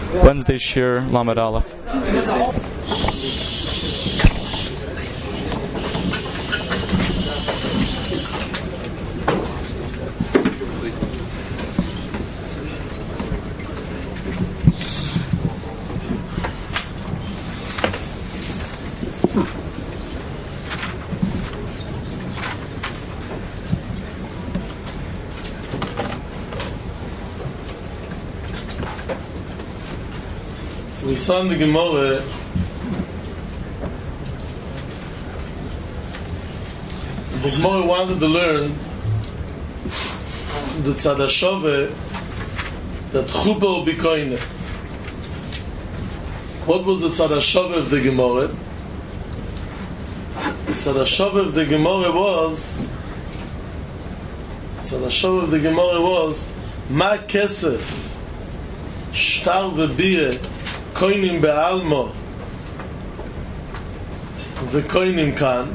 Wednesday Shir Lamed Aleph. We saw in the Gemara wanted to learn the Tzad HaShoveh that Chuba will be koine. What was the Tzad HaShoveh of the Gemara? The Tzad HaShoveh of the Gemara was Ma Kesef Shtar V'Biyeh Koinim be'almo v'koinim kan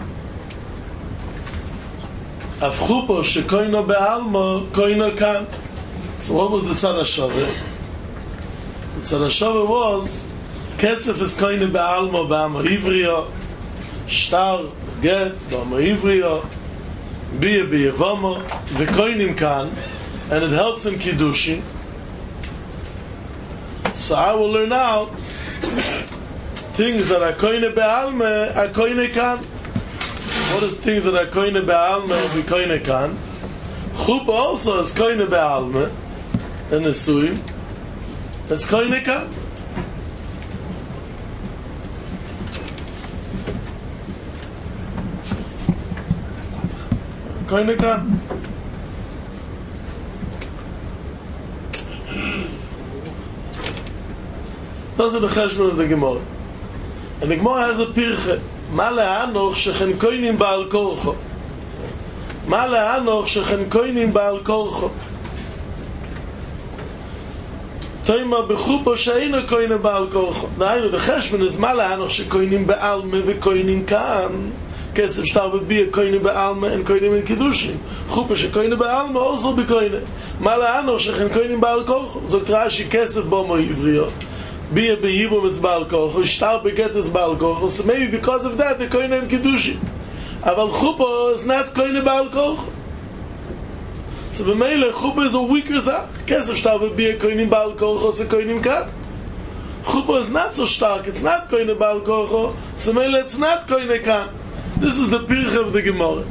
avchupo shekoino be'almo koino kan. So what was the Tzad HaShoveh? The Tzad HaShoveh was kesef is koino be'almo ba'amo ivriyo, shtar get ba'amo ivriyo, biye b'yevomo v'koinim kan, and it helps in kiddushin. So I will learn out things that are koine be'alme, are koine kan. What is things that are koine be'alme, be koine kan? Chupa also is koine be'alme, and Nesuim. It's koine kan. Koine kan. Those are the cheshbon of the Gemara. And the Gemara has a pirche. Ma le'anoch shechen koinim ba'al korcho. Ma le'anoch shechen koinim ba'al korcho. Toima b'chupo she'eino koinim ba'al korcho. The cheshbon is ma le'anoch shekoinim ba'alme v'koinim kan. Kesef shtar v'biyeh koinim ba'alme and koinim in kiddushin. Chupo shekoinim ba'alme also b'koinim. Ma le'anoch shechen koinim ba'al korcho. Zok Rashi kesef bomo ivriyo. Be a beyibum it's Baal Korcho, shtar beget is Baal Korcho, so maybe because of that the koine in Kiddushin. Aval Chuppah is not koine Baal Korcho. So b'meile Chuppah is a weaker zach. Kesef shtar be a koine Baal Korcho, so koine kan. Chuppah is not so stark, it's not koine Baal Korcho, so meile it's not koine kan. This is the pirch of the Gemara.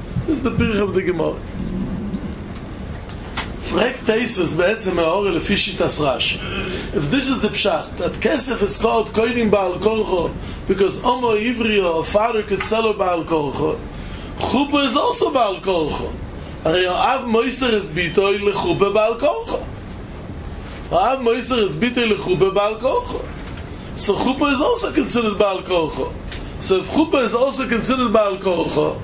Frek Teisus be'etzem me'ore lefi shitas Rashi. If this is the pshat, that kesef is called koinim ba'al korcho because Omo Ivriyo, a father could sell her ba'al korcho, Chuppah is also ba'al korcho. Av Moiser is bitoy lechuppah ba'al korcho. Av Moiser is bitoy lechuppah ba'al korcho. So Chuppah is also considered ba'al korcho. So if Chuppah is also considered ba'al korcho,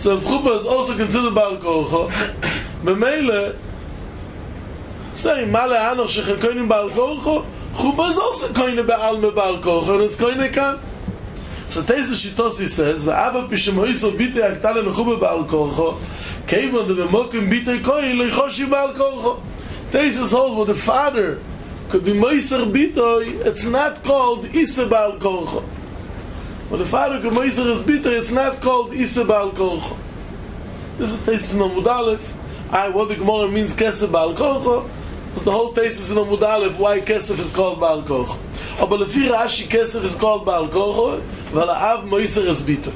b'meile say male anoch shechen koinim ba'al korcho, Chuppah is also koine be'alme ba'al korcho, and it's koine kan. So Teis the Shitosi says, v'ava pishem hoisel bitei aktale nechubah ba'al korcho, kevon de b'mokim bitei koin leichoshi ba'al korcho. Teis holds what the father could be moiser bitoi, it's not called isa ba'al korcho. When the father could moiser his bitoi, it's not called isa ba'al korcho. This is Teis in Amud Aleph. What the Gemara means kesef ba'al korcho, the whole thesis in Amud Aleph why kesef is called Baal Korcho. But lefi Rashi kesef is called Baal Korcho, but Av Moiser is bitoy.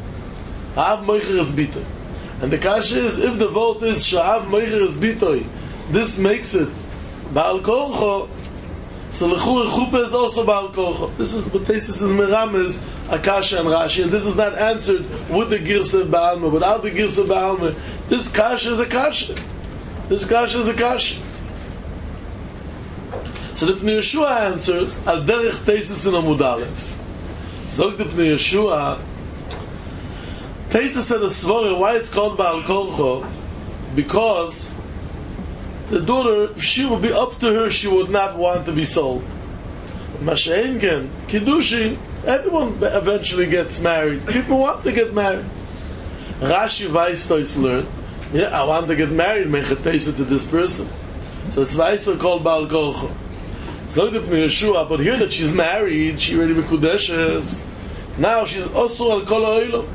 And the kasha is, if the vote is Sha'av Moicher is bitoy, this makes it Baal Korcho, so lechur Chuppah is also Baal Korcho. This is what thesis is Merames, Akasha and Rashi, and this is not answered with the Girsa Ba'alma. Without the Girsa Ba'alma, this kasha is a kasha. So the Pnei Yeshua answers al derech Teisus in Amud Aleph. Zog the Pnei Yeshua, Teisus said a svara why it's called Baal Korcho, because the daughter, if she would be up to her, she would not want to be sold. Masha'engen, Kiddushin, everyone eventually gets married. People want to get married. Rashi Weistois learned, I want to get married, make a Teisus to this person. So it's Weistois called Baal Korcho. So the Pnei Yeshua, but here that she's married, she already Mekudeshes. Now she's also al kol ha'olam.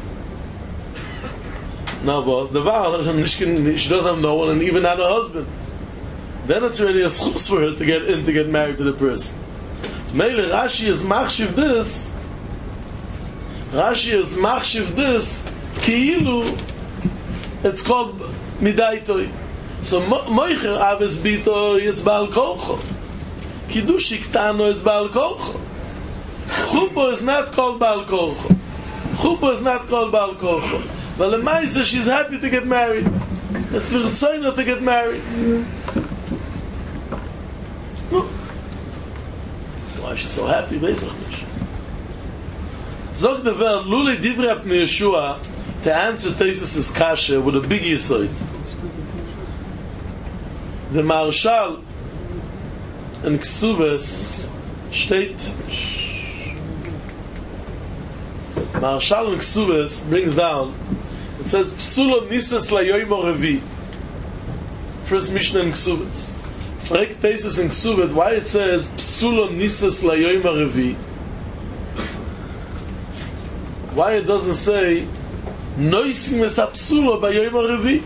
Now, boss, the Val, she doesn't have no one, and even not a husband. Then it's already a schus for her to get married to the person. Meile Rashi is machshiv this. Rashi is machshiv this. Ki'ilu, it's called midaitoi. So moicher aves bito it's baal kocho. Kiddushi ktano is baal kocho. Chuppah is not called baal kocho. Chuppah is not called baal kocho. But Lemaisa, she's happy to get married. It's l'chitzoyna to get married. No. Why is she so happy? Bezach nish. Zog the word, Lule Divrei Pnei Yeshua, to answer Tesis' kasha with a big yisoid. The Marshal in Ksuves steht, Marshal in Ksuves brings down, it says, Psulo Nisas Layoim Orevi. First Mishnah in Ksuves. Frek Tesis in Ksuvet, why it says, Psulo Nisas Layoim Orevi? Why it doesn't say, Noisim es Psulo Bayoim Orevi?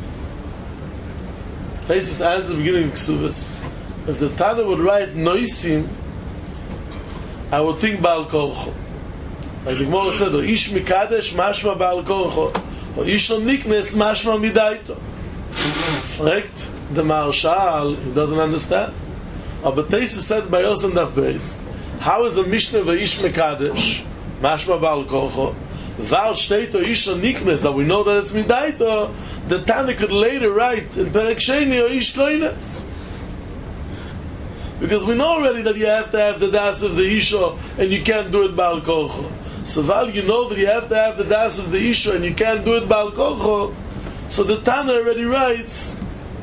Tesis answers the beginning of Ksuves. If the Tana would write Noisim, I would think Baal Korcho. Like the Gemara said, O Ish Mikadesh Mashma Baal Korcho, O Ish Niknes Mashma Midaito. Fragt the Marshal, he doesn't understand. But Tesis said by us in that base, how is the Mishnah of Ish Mikadesh Mashma Baal Korcho? Val Shteit O Ish Niknes, that we know that it's Midaito, the Tana could later write in Perek Sheni O Ish Koine. Because we know already that you have to have the das of the Isha and you can't do it Baal Korcho. So while you know that you have to have the das of the Isha and you can't do it Baal Korcho, so the Tana already writes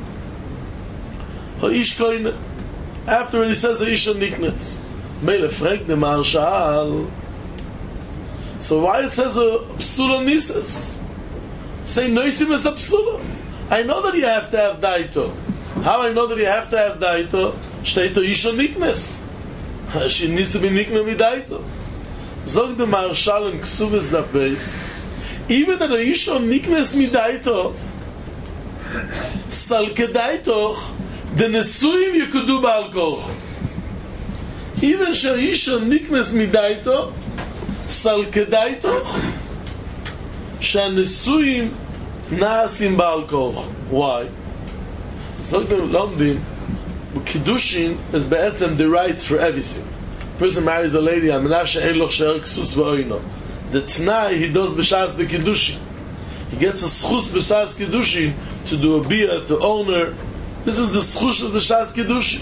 Ha'ish Koine. After he says Ha'isha Niknes. Mele fragt the Marshal. So why it says a Psula Nisas? Say Noisim is a Psula. I know that you have to have Daito. How I know that you have to have Daito? Shteito Isha Niknes. She needs to be Nikne Midaito. Zog the Marshal in Ksuvis that base. Even that Isha Niknes Midaito, Sal Kedaitoch, the Nesuim you could do Baal Korcho. Even She Isha Niknes Midaito, Sal Kedaitoch, She Nesuim Naasim Baal Korcho. Why? Zog the Lomdim, Kiddushin is be'etzem the rights for everything. Person marries a lady, the T'nai he does b'shas the Kiddushin. He gets a schus b'shas Kiddushin to do a bia, to own her. This is the schus of the shas Kiddushin.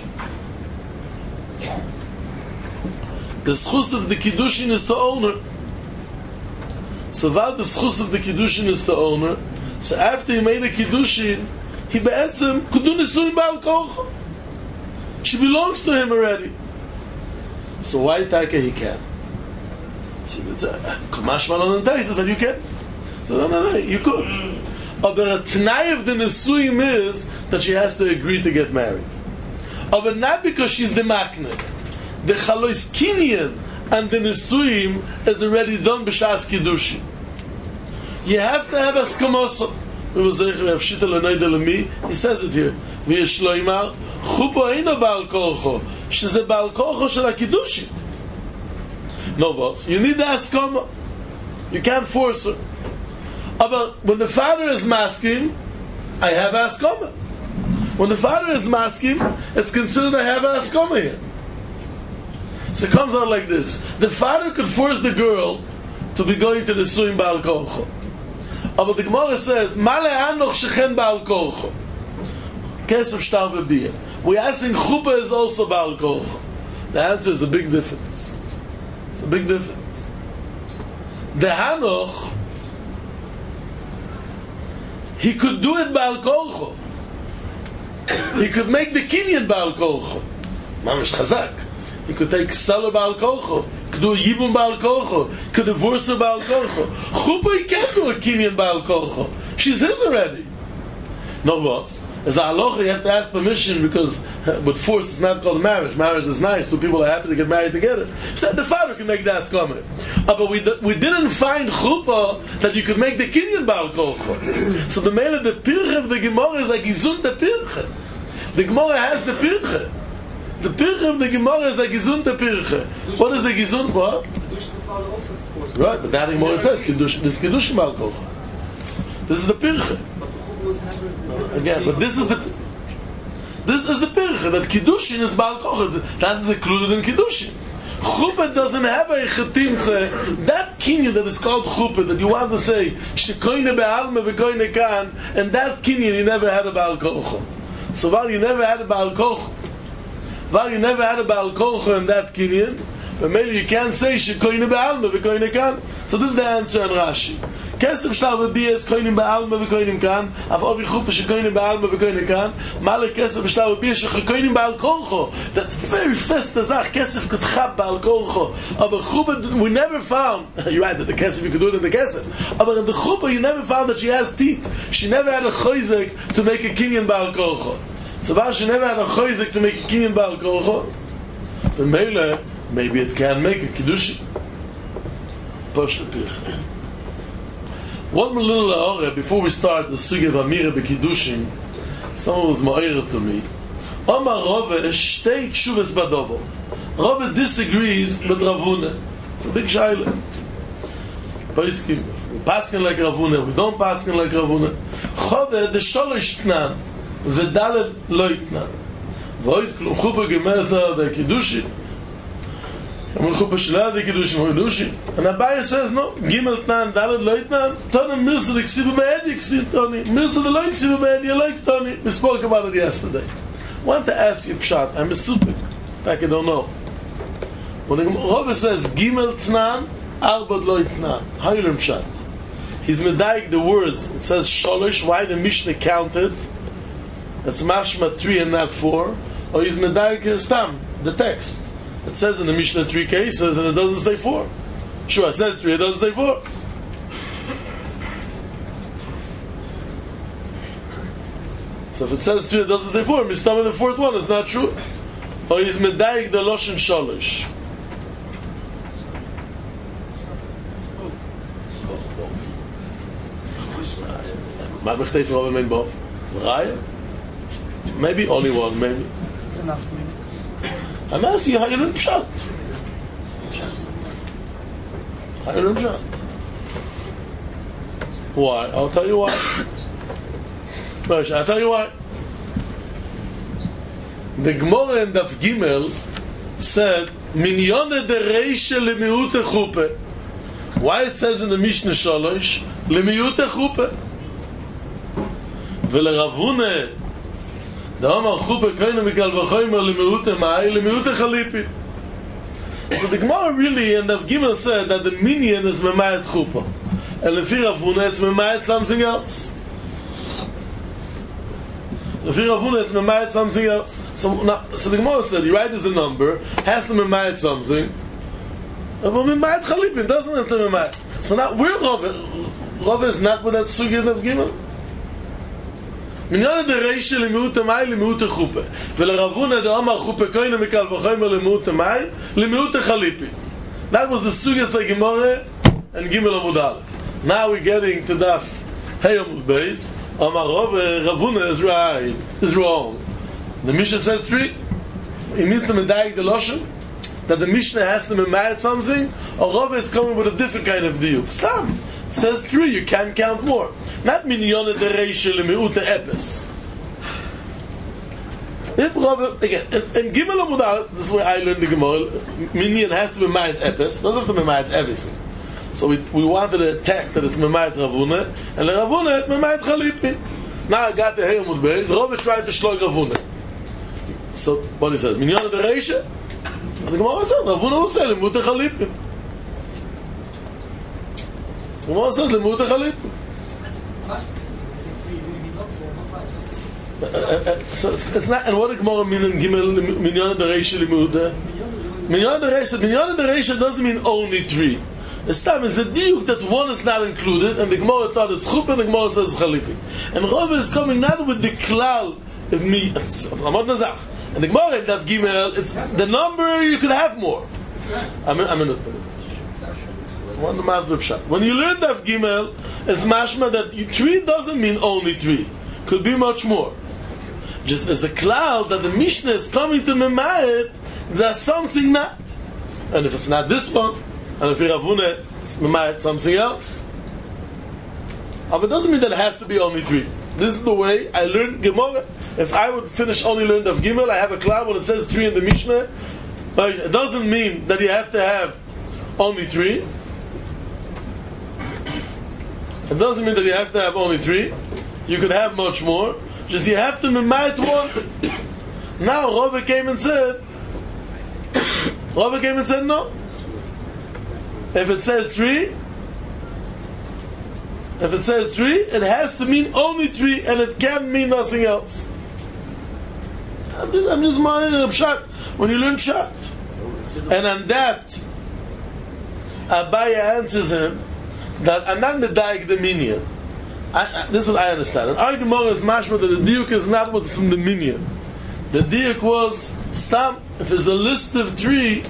The schus of the Kiddushin is to own her. So while the schus of the Kiddushin is to own her, so after he made a Kiddushin, he be'etzem could do Nisuim Baal Korcho. She belongs to him already. So why Taka he can't? So it's Kamash Malon and Tais said you can't. So no, you could. But the T'nai of the Nesuim is that she has to agree to get married. But not because she's the Makne. The Chalois Kinyan and the Nesuim is already done b'shas Kiddushin. You have to have Askamoso. He says it here. V'yeshloimar Chuppah eino Baal Korcho. She's a Baal Korcho shel HaKiddushin. No, boss. You need the Askama. You can't force her. But when the father is masking, I have Askama. When the father is masking, it's considered I have Askama here. So it comes out like this. The father could force the girl to be going to the Suim Baal Korcho. But the Gemara says, Male Anoch Shechen Baal Korcho. Kesef Shtar V'Biyah. We're asking Chuppah is also Baal Korcho. The answer is a big difference. It's a big difference. The Hanoch, he could do it Baal Korcho. He could make the Kinyan Baal Korcho. Mamish Chazak. He could take Salah Baal Korcho. Could do a Yibum Baal Korcho. Could divorce her Baal Korcho. Chuppah, he can't do a Kinyan Baal Korcho. She's his already. No, boss. As a halacha, you have to ask permission because with force it's not called marriage. Marriage is nice. Two people are happy to get married together. So the father can make the askama. But we didn't find chuppah that you could make the kinyan ba'al kocha. So the male of the pirche of the Gemara is like gizun the pirche. The Gemara has the pirche. The pirche of the Gemara is like gizun the pirche. What is the gizun? What? Right, but that Gemara says kiddush. This kiddush ba'al kocha. This is the pirche. Again, but this is the pircha that kiddushin is ba'al kocha. That is included in kiddushin. Chuppah doesn't have a chetimtze. That kinyan that is called chuppah, that you want to say shekoine be'alma v'koine kan, and that kinyan you never had a ba'al kocha. So while you never had a ba'al kocha, in that kinyan, but maybe you can't say shekoine be'alma v'koine kan. So this is the answer on Rashi. Kesef shtar v'biyas koinim ba'alma v'koinim kan. Av ovi chuppah shekoinim ba'alma v'koinim kan. Malek kesef shtar v'biyas shekoinim ba'al kolcho. That's very fast azach. Kesef could chab ba'al kolcho. Aber chuppah we never found. You're right that the kesef you could do it in the kesef. Aber in the chuppah you never found that she has teeth. She never had a choizek to make a kinyan ba'al kolcho. So while she never had a choizek to make a kinyan ba'al kolcho, the mele maybe it can make a kiddushi. Push the pirch. One little aura before we start the sugi of Amira B'Kiddushin, someone was ma'ir to me. Omar Rove shtei tshuvas badovo. Rove disagrees with Ravuna. It's a big shaila. Paiskim, we paskin like Ravuna, we don't paskin like Ravuna. Chode de sholosh tnan, v'dalet lo itnan. V'oid klum chuppah gemeza de Kiddushin. And Abaye says, no, Gimel Tnan, Dalet Lo Itnan, Tani Mirza the Ksivu Be'edi, Tani Mirza the Lo Ksivu Be'edi, you like Tani. We spoke about it yesterday. I want to ask you, Pshat, I'm a super, like I don't know. When the Rebbe says, Gimel Tnan, Arbad Lo Itnan, how you learn Pshat? He's medayik the words. It says Sholosh, why the Mishnah counted? That's Mashma 3 and not 4. Or he's medayik Stam, the text. It says in the Mishnah 3 cases and it doesn't say 4. Sure, it says 3, it doesn't say 4. So if it says 3, it doesn't say 4. Mistama the fourth one is not true. Or he's medayik the Loshen Sholosh. Maybe only one, maybe. I'm asking you how you learn Pshat. How you learn Pshat? Why? I'll tell you why. I'll tell you why. The Gemara in Daf Gimel said, Minyone de Reisha lemiute chuppah. Why it says in the Mishnah Sholosh, lemiute chuppah? V'le Rav Huna so the Gemara really and the Gimel said that the minyan is memayat chuppah, and lefi Rav Huna it's memayat something else. Lefi Rav Huna it's memayat something else. So the Gemara said you write as a number has to memayat something, but memayat chalipin doesn't have to memayat. So now we're Rov is not with that sugya of Gimel. Minyane de reisha lemiute mai lemiute chuppah. V'le Ravuna de Amar chuppah koine mikal v'choymer lemiute mai lemiute chalipi. That was the sugyas of Gemara and Gimel Amud Aleph. Now we're getting to Daf Hey Amud Beis. Amar Ravuna is right, is wrong. The Mishnah says 3. It means to medayik the Loshen that the Mishnah has to memayat something, or Rav is coming with a different kind of diuk. Stam. It says 3, you can't count more. Not minyone de reisha lemiute epes. If Rav, again, in Gimel Amud Aleph, this is where I learned the Gemara, minyan has to be mayat epes, doesn't have to be mayat everything. So we wanted to attack that it's memayat Ravuna, and the Ravuna it's memayat chalipi. Now I got the Hey Amud Beis, Rav is trying to shlog Ravuna. So what he says, minyone de reisha? And the Gemara says, Ravuna will say lemiute chalipi. The Gemara says lemiute chalipi. So it's not. And what the Gemara mean in Gimel Minyan de Reisha Limuda? Minyan de Reisha doesn't mean only 3. The stam is the diuk that one is not included, and the Gemara thought it's chuppah, and the Gemara says chalipi. And Rava is coming not with the klal of me. And the Gemara in Daf Gimel, it's the number you could have more. When you learn Daf Gimel, it's mashma that 3 doesn't mean only 3. Could be much more. Just as a cloud that the Mishnah is coming to Memayet, there's something not. And if it's not this one, and if you're Ravuna, it's Memayet something else. But it doesn't mean that it has to be only 3. This is the way I learned Gemara. If I would finish only learn Daf Gimel, I have a cloud when it says 3 in the Mishnah. But it doesn't mean that you have to have only 3. It doesn't mean that you have to have only 3. You could have much more. Just you have to memait 1. Now Rava came and said no. If it says 3, it has to mean only 3, and it can't mean nothing else. I'm just minding a pshat. When you learn pshat, and on that, Abaya answers him that I'm not medayik the minyan. This is what I understand. And our Gemara is mashma that the diuk is not what's from the minyan. The diuk was stam. If it's a list of 3,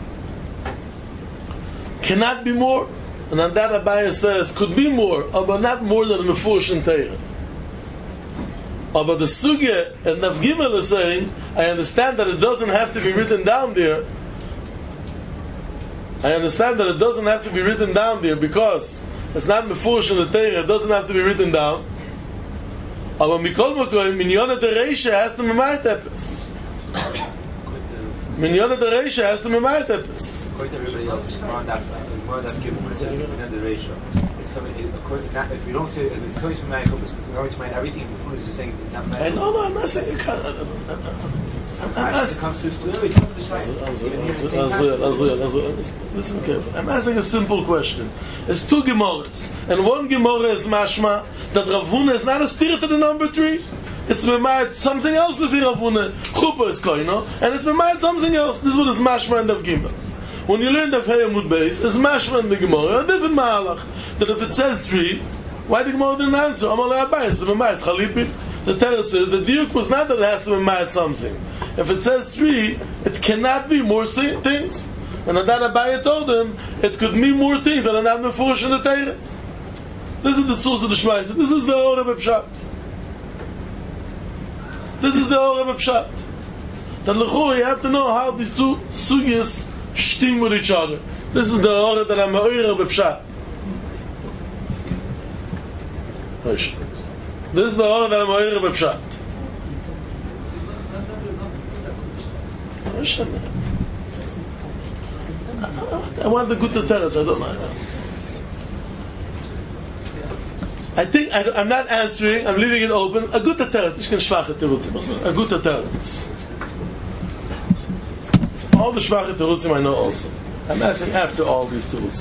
cannot be more. And on that Abaya says could be more, but not more than a mefush in Torah. But the sugya and Daf Gimel is saying, I understand that it doesn't have to be written down there. Because it's not mefush in the Torah, it doesn't have to be written down. But mikol makom, minyan dereisha has to memayit epis. Minyan dereisha has to memayit epis. According to everybody else, it's more that given when it says minyan dereisha. It's coming. If you don't say it's coming to Michael, it's coming to mind. Everything before is just saying it's not Michael. No, I'm not saying it can't. It comes to listen carefully. I'm asking a simple question. There's 2 Gemaras, and one Gemara is mashma that Rav Huna is not a steer to the number 3. It's memayit something else with Rav Huna. Chuppah is koino, and it's memayit something else. This is what is mashma and Daf Gimel. When you learn Daf Hey Amud Beis, it's mashma and the Gemara a different mahalach. That if it says 3, why the Gemara didn't answer? Amalei Abayis, it's memayit chalipin. The Teretz says the diuk was not that it has to be mad something. If it says 3, it cannot be more things. And Adan Abaya told him it could mean more things that are not mefush in the Teretz. This is the source of the Shmaisa. This is the Orah B'Pshat. That l'chor you have to know how these 2 sugyas shtim with each other. This is the Orah that I'm Orah B'Pshat. This is the Orah that I'm Orah B'Pshat. I want the good teretz. I don't know. I think I'm not answering. I'm leaving it open. A good teretz. Ich kann schwache terutzim. A good teretz. All the schwache terutzim I know also. I'm asking after all these terutzim.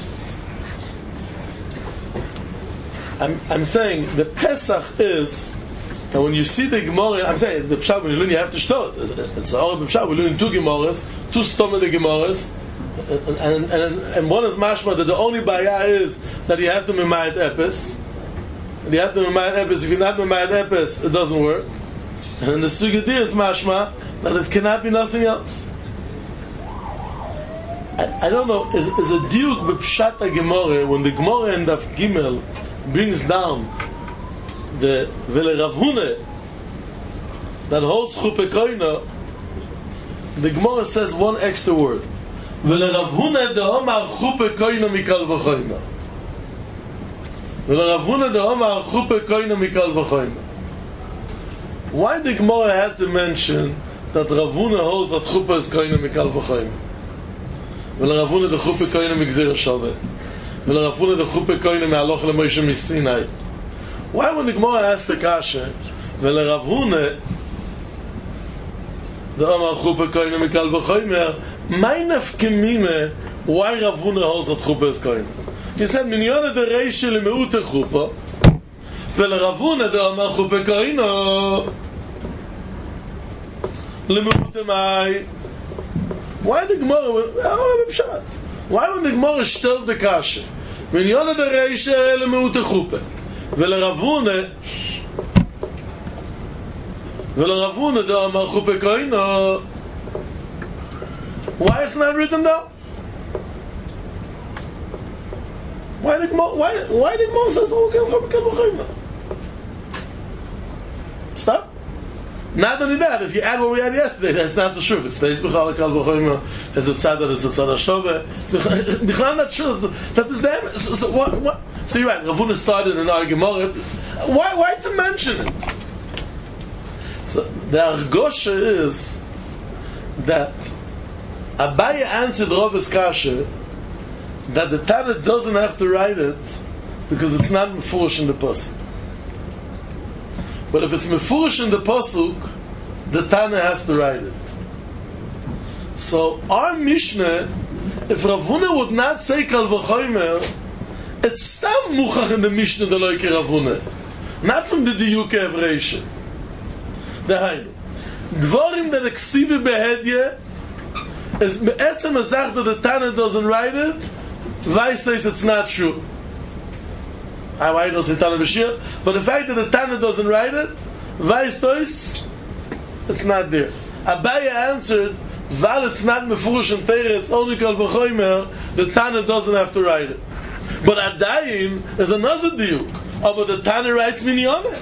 I'm saying the Pesach is, and when you see the Gemara, I'm saying it's the Pshat when you learn you have to start. It's all the Pshat. We learn 2 Gemaras, 2 stomach the Gemaras, and one is mashma that the only baya is that you have to memayit epis. You have to memayit epis. If you're not memayit epis, it doesn't work. And in the sugadir is mashma that it cannot be nothing else. I don't know. Is a diuk b'pshat Gemara when the Gemara in Daf Gimel brings down the Vele Rav Huna that holds chuppah koina, the Gemara says one extra word. Vele Rav Huna de Omar chuppah koina mikal v'choina. Vele Rav Huna de Omar chuppah koina mikal v'choina. Why the Gemara had to mention that Rav Huna holds that chuppah is koina mikal v'choina? Vele Rav Huna de chuppah koina migzir shaveh. Vele Rav Huna de chuppah koina me'aloch leMoshe miSinai. Why when the Gemara asked the kasha, Vele Rav Huna the Omar chuppah koina mikal v'chomer, my nafkemime, why Rav Huna holds that chuppah is koina? He said, minyan dereisha lemeute chuppah, Vele Rav Huna the Omar chuppah koina lemeute mai. Why the Gemara? Why would the Gemara still the kasha? When Yonah the Reisha ele meute chuppe. V'le Ravuna the Amar chuppe koino. Why it's not written down? Why the Gemara says chuppe koino? Stop. Not only that, if you add what we had yesterday, that's not the truth. It stays b'chal kal v'choyma as a tzad that it's a tzad hashove. It's b'chal not sure that is them. So what? So you're right. Ravuna started an argument. Why to mention it? So the argosha is that Abaye answered Rav's kasha that the Tana doesn't have to write it because it's not mefurish in the pasuk. But if it's mefurish in the pasuk, the Tana has to write it. So our Mishnah, if Ravuna would not say kal v'chomer, it's stam muchach in the Mishnah the loike Ravuna, not from the diyuke evreisha. Dahainu, dvorim that eksivi behedye is me'etzem azach that the Tana doesn't write it. Vai says it's not true. Why does it Tana B'Shir? But the fact that the Tana doesn't write it, Vais Tois, it's not there. Abaye answered, Val it's not Mefurish and Teire, it's only Kal V'choymer, the Tana doesn't have to write it. But Adayim is another diuk. Oh, but the Tana writes Minyoneh.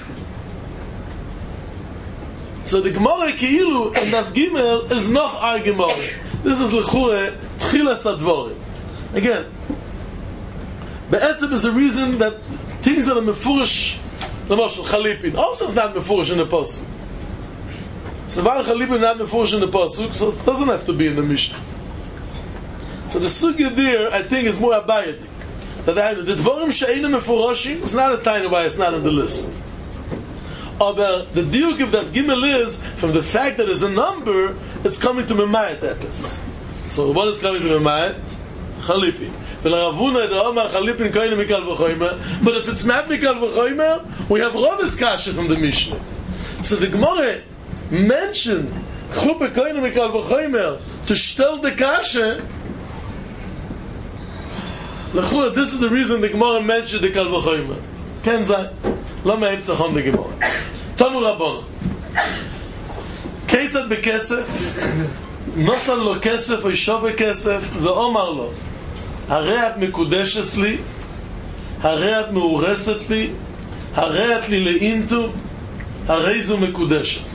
So the Gemara Keilu and Daf Gimel is noch our Gemara. This is L'chure Tchilas Advorim. Again, Be'etzem is a reason that things that are mefurish, the Moshel Chalipin, also is not mefurish in the pasuk. So while Chalipin not mefurish in the pasuk, so it doesn't have to be in the Mishnah. So the sugya there, I think, is more abayadik. That the dvorim she'einu mefurashim, it's not a tiny why it's not on the list. But the diuk of that gimel is from the fact that there's a number, it's coming to Memayat Epis. So what is coming to Memayat? Chalipin. But if it's not Mikal V'choymer, we have Rav's kasha from the Mishnah. So the Gemara mentioned Chuppe Koine Mikal V'choymer to stel the kasha. This is the reason the Gemara mentioned the Kal V'choymer. Ken zay Lama Heptzachon the Gemara Tanu Rabbono Keitzad Bekesef Nosan lo kesef o shove kesef ve'omar lo הרי את מקודשת לי, הרי את מאורסת לי, הרי את לי לאינטו, הרי זו מקודשת.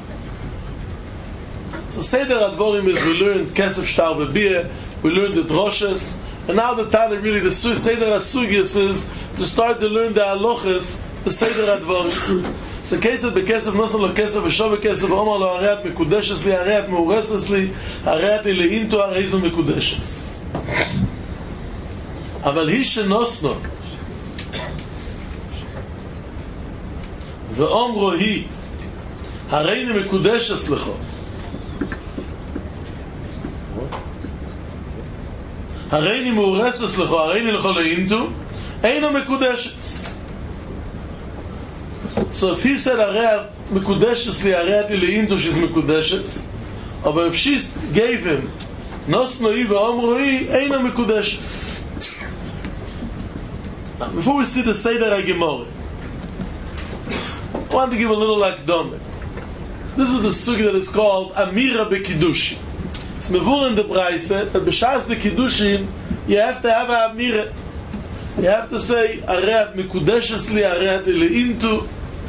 So Seder Advorim is we learned Kesef Shtar Bebir, we learned the Droshes, and now the Tana really, the Seder Asugis is to start to learn the Alochis, the Seder Advorim. So Kesef Bekesef Nosan lo Kesef V'Shove Kesef Omar lo הרי את מקודשת לי, הרי את מאורסת לי, הרי את לי לאינטו, הרי זו מקודשת. אבל היא שנוסנו ואומרו היא הרי אני מקודשת לך הרי אני מאורסת לך הרי אני לך לאינטו אינו מקודשת. So if he said הרי את מקודשת לי הרי את לי לאינטו she's מקודשת, אבל if she gave him נוסנו היא ואומרו היא אינו מקודשת. Before we see the Seder HaGemorah, I want to give a little akdome. This is the sugi that is called Amira Bekidushi. It's mevur in the Braise that b'shas the Kiddushin you have to have a Amira. You have to say Areat Mikudeshes li, Areat Le'intu.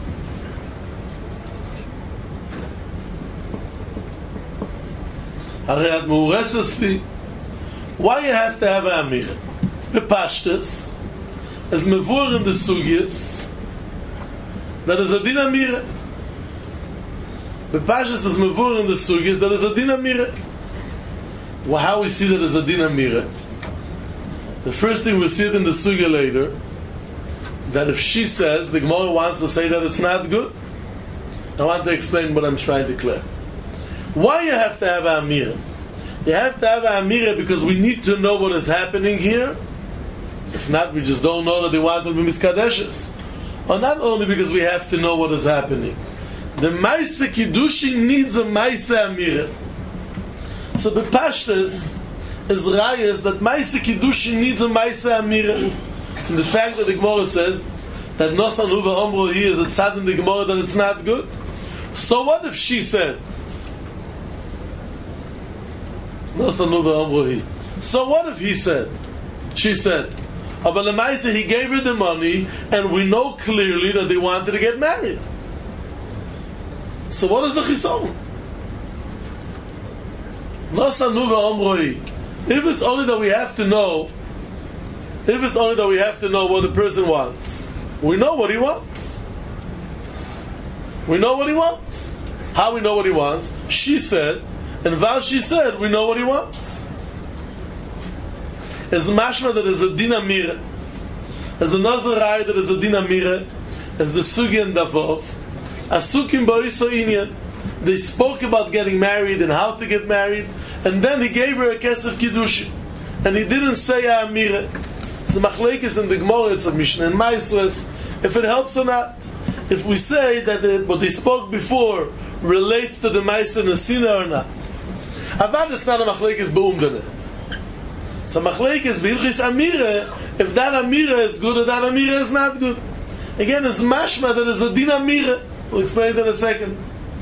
Areat Meureses li. Why you have to have a Amira? The Pashtas as mevur in the sugyas that is a din amira. The pashas is mevur in the sugyas that is a din amira. Well, how we see that as a din amira? The first thing we see it in the sugya later, that if she says the Gemara wants to say that it's not good. I want to explain what I'm trying to clear. Why you have to have a amira? You have to have a amira because we need to know what is happening here. If not, we just don't know that they want to be miskadeshes. Or not only because we have to know what is happening. The Maise Kiddushin needs a Maise Amira. So the Pashtas, is rayas that Maisa Kiddushin needs a Maisa Amira. And the fact that the Gemara says that Nosan Huva Omro here is a tzad in the Gemara that it's not good. So what if she said Nosan Huva Omro here? So what if he said, she said, but the Maisa, he gave her the money and we know clearly that they wanted to get married. So what is the Chison? Nosan Huva Omro here. If it's only that we have to know what the person wants, we know what he wants. We know what he wants. How we know what he wants? She said, and while she said, we know what he wants. As mashma that is a din amira, as a nazarai that is a din amira, as the sugi and davov, asukim ba'isa inyan. They spoke about getting married and how to get married, and then he gave her a kesef kiddushin, and he didn't say a amira. The machlekes in the Gemara, it's a Mishnah and Maisres, if it helps or not. If we say that what they spoke before relates to the Maisa and the Sina or not. Avad, it's not a machlekes be'umdane. It's a machlekes be'ilchis amira, if that amira is good or that amira is not good. Again, it's mashma that is a din amira. We'll explain it in a second.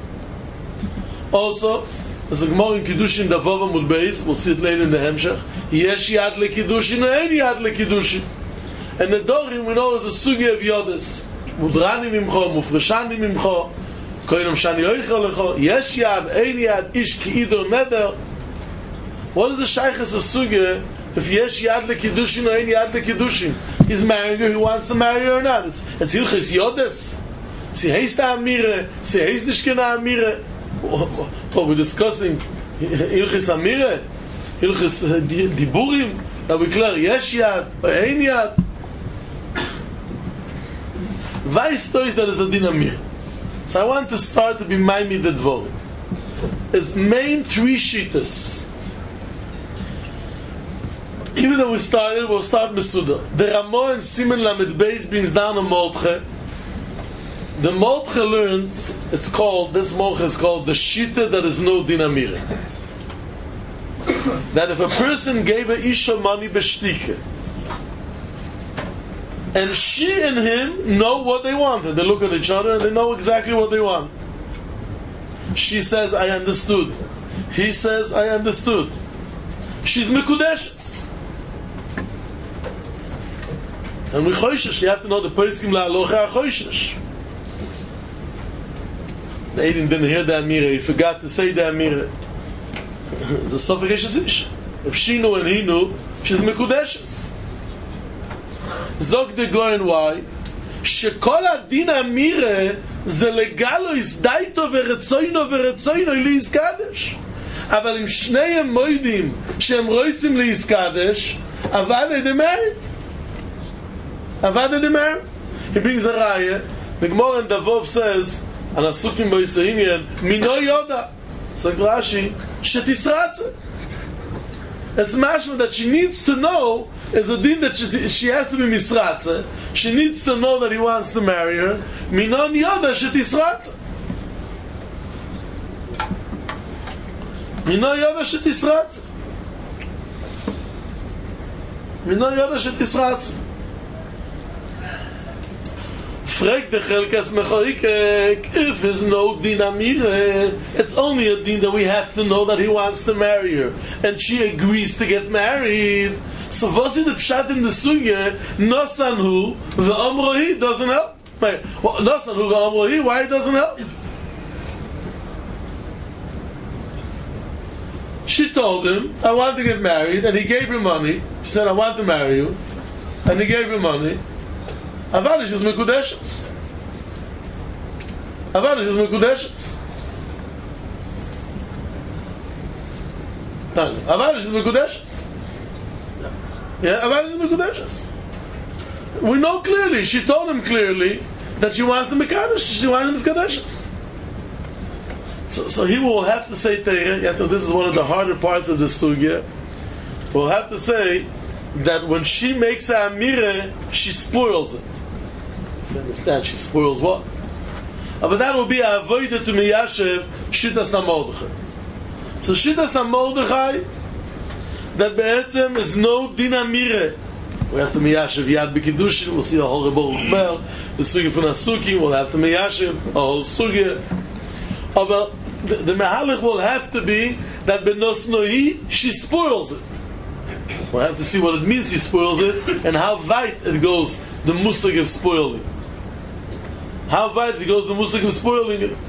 Also, there's a Gemara in Kiddushin Davov Amud Beis. We'll see it later in the Hemshech. Yesh yad lekiddushin, ein yad lekiddushin. And the Dorim we know is a sugi of yodas. Mudrani mimcho, mufreshani mimcho, koinam shani oichel lecho. Yesh yad, ein yad, ish ki idor neder. What is the shaykhs of sugi if yesh yad lekiddushin or ein yad lekiddushin? He's marrying her, he wants to marry her or not. It's hilchis yodas. Si heist amire, si heist nishkena amire. Oh, we're discussing Ilchis Amire, Ilchis Diburim, that we clear Yesh Yad, Ein Yad. Weißt du, that is a din Amir. So I want to start to be Maimi the Dvorim. As main three shittas. Even though we'll start Mesuda. The Ramah and Simen Lamed Beis brings down a Mordche. The Mordche learns, this Mordche is called the Shita that is no din amira. That if a person gave a Isha money b'shtike, and she and him know what they wanted, they look at each other and they know exactly what they want. She says, I understood. He says, I understood. She's Mekudeshes. And we choishesh, you have to know the Peskim la'alocha choishesh. The Aiden didn't hear the Amira, he forgot to say the Amira. It's a suffocacious issue. If she knew and he knew, she's Mekudeshes. Zog de Goyen why? Shekol adin Amira ze legalo izdaito veretzoino li izkadesh. אבל אם שניהם מוידים שהם רוצים להיסקדש, עבד the marriage. He brings a raya. The Gemara in Davov says, and asukim b'yisrainian, mino yoda. So Rashi, shetisratze. It's mashma that she needs to know is a din that she has to be misratze. She needs to know that he wants to marry her. Minon yoda shetisratze. Mino yoda shetisratze. Mino yoda shetisratze. Frag the Chelkas Mechoikek, if there's no din amire, it's only a din that we have to know that he wants to marry her, and she agrees to get married. So what's in the pshat in the sugya? Nosan hu ve'omrohi doesn't help. Nosan hu ve'omrohi, why it doesn't help? She told him, I want to get married, and he gave her money. She said, I want to marry you, and he gave her money. Avalish is Mekudeshes. Avalish is Mekudeshes. Avalish is Mekudeshes. Yeah, Avalish is Mekudeshes. We know clearly, she told him clearly that she wants the Mekadesh, she wants the Mekadeshes. So he will have to say Teireh, this is one of the harder parts of the Sugya. We'll have to say that when she makes a Amire, she spoils it. You understand? She spoils what? But that will be a avoida to Miyashev Shittas HaMordechai. So Shittas HaMordechai, that be'etzem is no din amire. We have to miyashiv yad b'kiddushin. We'll see a whole Baruch Mel, the sugi from Asuki. We'll have to miyashiv a whole sugi. But the mehalich will have to be that benosnohi she spoils it. We'll have to see what it means she spoils it and how weit it goes the musig of spoiling. How weit it goes the musig of spoiling it.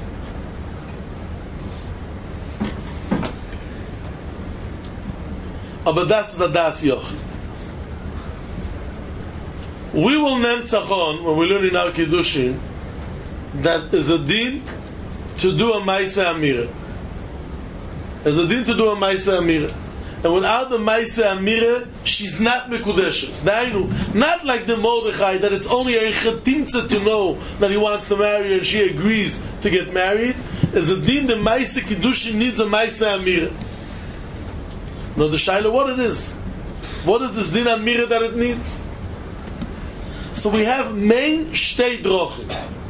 But das is a das yochid. We will name tzachon when we learn in our kiddushin that is a din to do a ma'aseh amira. Is a din to do a ma'aseh amira. And without the ma'aseh amira, she's not mekudeshes. Dainu, not like the Mordechai that it's only a chetimtza to know that he wants to marry her and she agrees to get married. Is a din the ma'aseh kiddushin needs a ma'aseh amira. No, the shaila, what it is? What is this din amira that it needs? So we have main shtei drochim.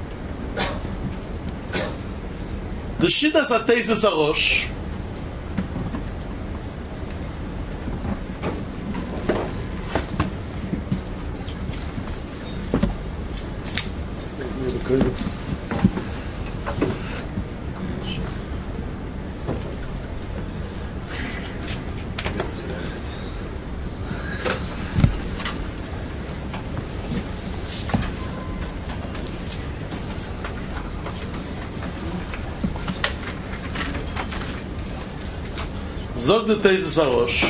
The Shittas HaTeises HaRosh, Zog the Teises HaRosh,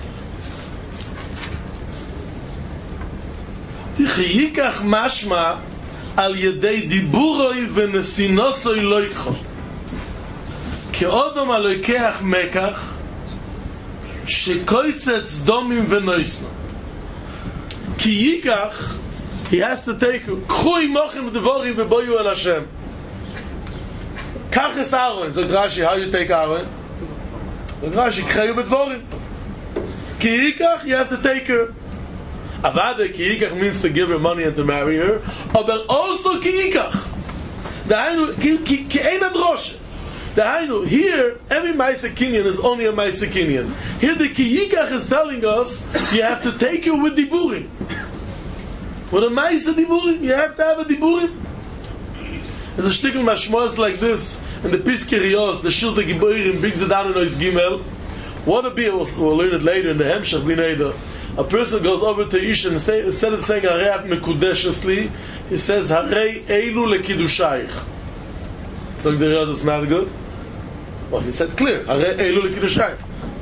Tichiyikach mashma al yedei diburoi v'nesinosoi loikho ke'odom aloikeach mekach shekoitzetz domim v'noisno ki yikach, he has to take k'chui mochim devorim v'boyu el Hashem. Kach es Aaron. So Rashi, how you take Aaron? Rashi, k'chayu b'dvorim. Ki yikach, you have to take her. Avada ki yikach means to give her money and to marry her. But also ki yikach. Dahainu, ki ein adroshe. Dahainu, here, every Maisa Kinyan is only a Maisa Kinyan. Here the ki yikach is telling us, you have to take her with diburim. With a Maisa diburim, you have to have a diburim. There's a shtickle mashmos like this, in the Piskei Riyos, the Shilta Giborim brings it down in Ois Gimel. What a be, we'll learn it later in the Hemshach B'neidah. A person goes over to Ish and instead of saying Hareat Mekudeshesli, he says Harei Eilu Lekidushaych. So the Riyos is not good. Well, he said clear, Harei Eilu Lekidushaych.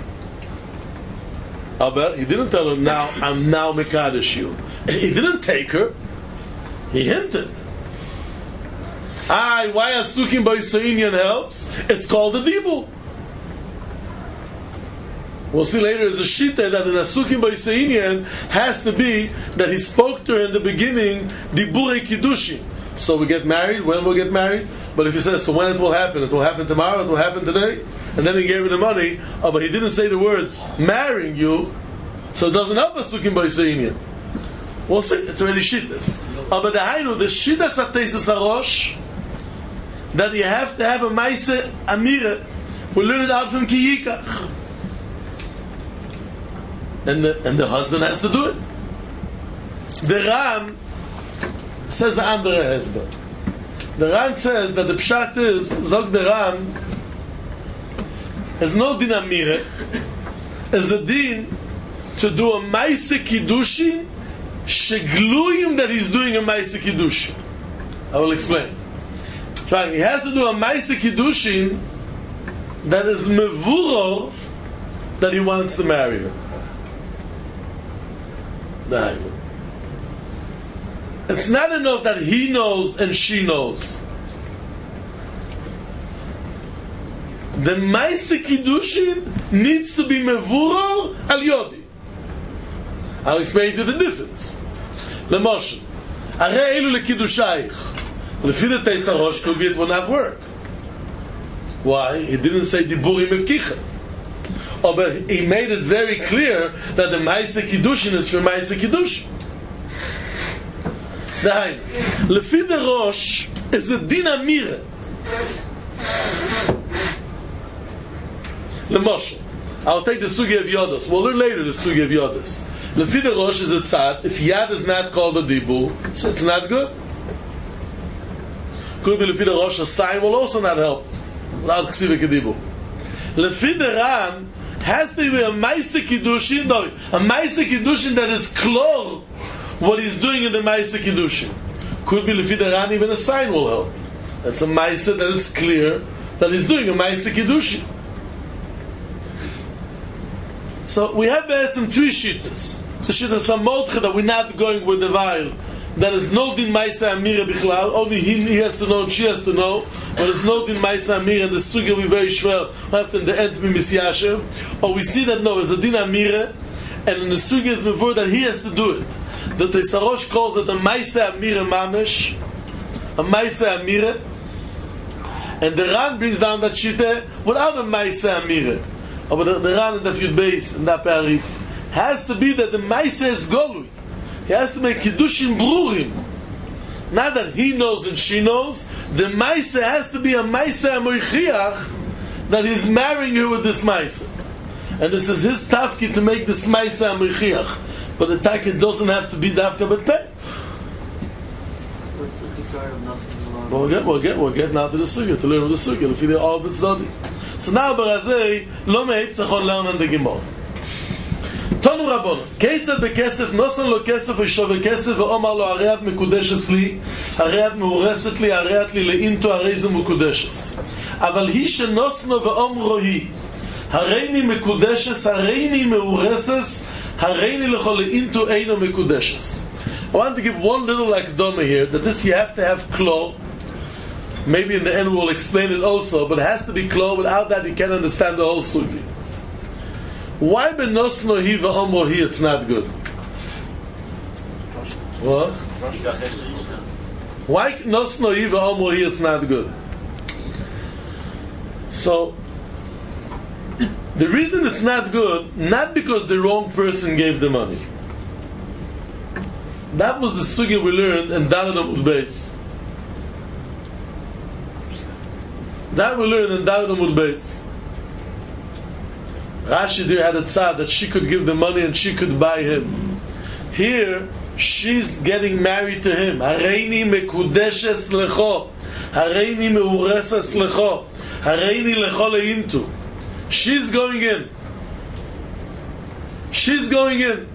But he didn't tell her, now I'm now Mekadesh you. He didn't take her. He hinted. Why Asukim B'Yisraelian helps? It's called a dibur. We'll see later as a shita that an Asukim B'Yisraelian has to be that he spoke to her in the beginning Diburei Kiddushin. So we get married. When we'll get married? But if he says so, when it will happen tomorrow. It will happen today. And then he gave her the money. But he didn't say the words marrying you, so it doesn't help Asukim B'Yisraelian. We'll see. It's already shittas. But the shittas HaTeises HaRosh, that you have to have a Maisa Amira. We learn it out from Ki Yikach. And the husband has to do it. The Ran says the andere husband. The Ran says that the pshat is, Zog the Ran, is no din Amira, is a din to do a Maisa Kiddushin shegluyim that he's doing a Maisa Kiddushin. I will explain. He has to do a Maisa Kiddushin that is mevuror that he wants to marry her. It's not enough that he knows and she knows. The Maisa Kiddushin needs to be mevuror al yodi. I'll explain to you the difference. L'moshel, Harei Eilu Lekiddushayich. Lefi the Teises HaRosh could be it will not work. Why? He didn't say Diburim Evkicha. But he made it very clear that the Maisa Kiddushin is for Maisa Kiddushin. Lefi the Rosh is a din amira. L'moshel, I'll take the sugi of yodas. We'll learn later the sugi of yodas. Lefi the rosh is a tzad. If yad is not called a dibur, so it's not good. Could be lefi the rosh a sign will also not help. Without ksiva kedibur. Lefi the ran has to be a ma'aseh kiddushin. No, a ma'aseh kiddushin that is klor what he's doing in the ma'aseh kiddushin. Could be lefi the ran even a sign will help. That's a ma'aseh that is clear that he's doing a ma'aseh kiddushin. So we have some three shittas. The shittas samotcha that we're not going with the vial. There is no din ma'aseh amira bichlal. Only he has to know and she has to know. There is no din ma'aseh amira, and the sugi will be very schwer. We have to in the end be misyasher. Or we see that no, it's a din amira, and in the sugi is before that he has to do it. The Teisarosh calls it a ma'aseh amira mamesh, a ma'aseh amira, and the Ran brings down that shitta without a ma'aseh amira. But the Ran in the Yud Beis in that Parif has to be that the ma'aseh is golui. He has to make kiddushin brurim. Not that he knows and she knows. The ma'aseh has to be a ma'aseh amoichiach that he's marrying her with this ma'aseh. And this is his tafki to make this ma'aseh amoichiach. But the tafki doesn't have to be dafka but pay. What's the desire of Nasan? We'll get now to the sugya, to learn the sugya, to feel all of its study. So now Barazei, lo me'ep tzachon learn on the Gemara. Tonu Rabban, Keitzad bekesef, nosan lo kesef, v'shove kesef, v'omar lo areat mekudeshes li, areat meureset li, areat li leinto, areze mekudeshes. Aval hi shenosno v'omro hi, hareini mekudeshes, hareini meureses, hareini lechol leinto eino mekudeshes. I want to give one little akdoma here, that this you have to have klo. Maybe in the end we'll explain it also, but it has to be klo. Without that you can't understand the whole sugi. Why benosno hi v'omro hi it's not good? What? Why nosno hi v'omro hi it's not good? So the reason it's not good, not because the wrong person gave the money. That was the sugi we learned in Daled Amud Beis. That we learned in Daled Amud Beis. Rashi there had a tzad that she could give the money and she could buy him. Here, she's getting married to him. Hareini mekudeshes lecho. Hareini meureses lecho. Hareini lecho leintu. She's going in. She's going in.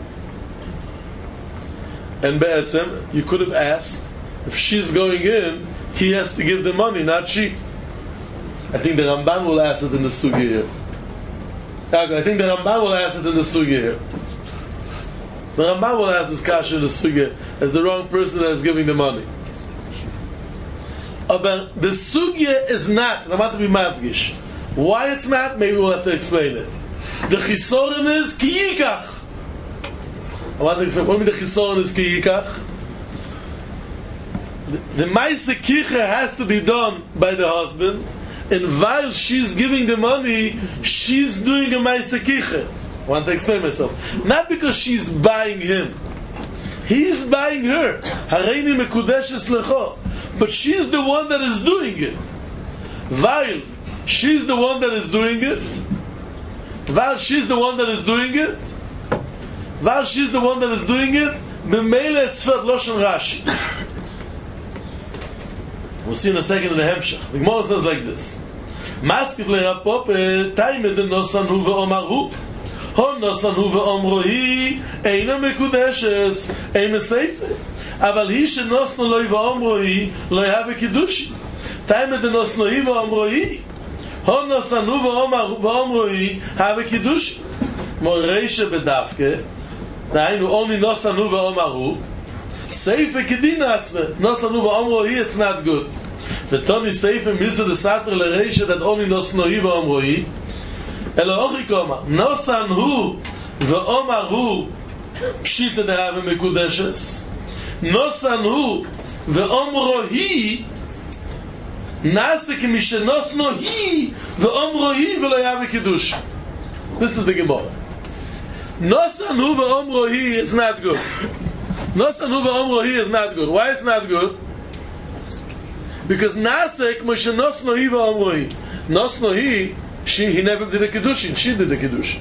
And be'etzem, you could have asked, if she's going in, he has to give the money, not she. I think the Ramban will ask it in the sugi here. I think the Ramban will ask it in the sugi here. The Ramban will ask this kasha in the sugi as the wrong person that is giving the money. But the sugi is not, I'm about to be madgish. Why it's not, maybe we'll have to explain it. The chisorin is ki yikach. I want to explain, what do you mean the chisorin is ki yikach? The ma'aseh kicha has to be done by the husband, and while she's giving the money, she's doing a ma'aseh kicha. I want to explain myself. Not because she's buying him. He's buying her. Hareini mekudeshes lecho. But she's the one that is doing it. While she's the one that is doing it, while she's the one that is doing it, while she's the one that is doing it, b'meile tzfat loshen Rashi. We'll see in a second in the Hemshech. The Gemara says like this: Maskiv le'rapope taime de nosan hu ve'omaru hon nosan hu ve'omro hi eina mekudeshes eina seife aval hi shenosno loi ve'omro hi loi have kiddushi taime de nosno hi ve'omro hi hon nosan hu ve'omro hi have kiddushi moreisha bedavke dainu only nosan hu ve'omaru Seife kedina asme. Nosan uva omro hi, it's not good. V'toni seife misa de satre l'reisha that only nosno hi v'omro hi. Elo ochi koma. Nosan hu v'omar hu pshita de have mekudeshes. Nosan hu v'omro hi nase kemi shenosno hi v'omro hi v'lo have kiddush. This is the Gemara. Nosan hu v'omro hi is not good. Nosan hu v'omro hi is not good. Why it's not good? Because nasek moshe nosno hi v'omro hi. Nosno hi he never did a Kiddushin, she did the Kiddushin.